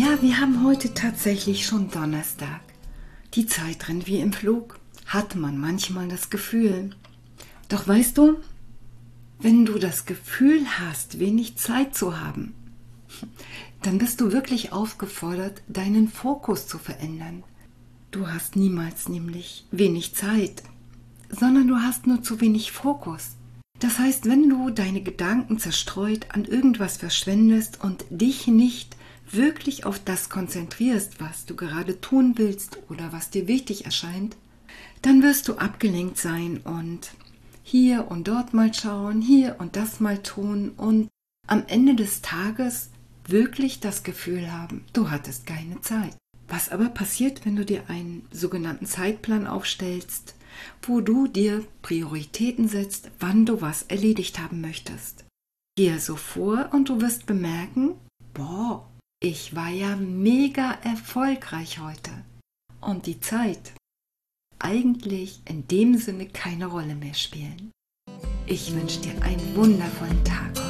Ja, wir haben heute tatsächlich schon Donnerstag. Die Zeit rennt wie im Flug, hat man manchmal das Gefühl. Doch weißt du, wenn du das Gefühl hast, wenig Zeit zu haben, dann bist du wirklich aufgefordert, deinen Fokus zu verändern. Du hast niemals nämlich wenig Zeit, sondern du hast nur zu wenig Fokus. Das heißt, wenn du deine Gedanken zerstreut an irgendwas verschwendest und dich nicht wirklich auf das konzentrierst, was du gerade tun willst oder was dir wichtig erscheint, dann wirst du abgelenkt sein und hier und dort mal schauen, hier und das mal tun und am Ende des Tages wirklich das Gefühl haben, du hattest keine Zeit. Was aber passiert, wenn du dir einen sogenannten Zeitplan aufstellst, wo du dir Prioritäten setzt, wann du was erledigt haben möchtest? Gehe so vor und du wirst bemerken, boah, ich war ja mega erfolgreich heute. Und die Zeit eigentlich in dem Sinne keine Rolle mehr spielen. Ich wünsche dir einen wundervollen Tag heute.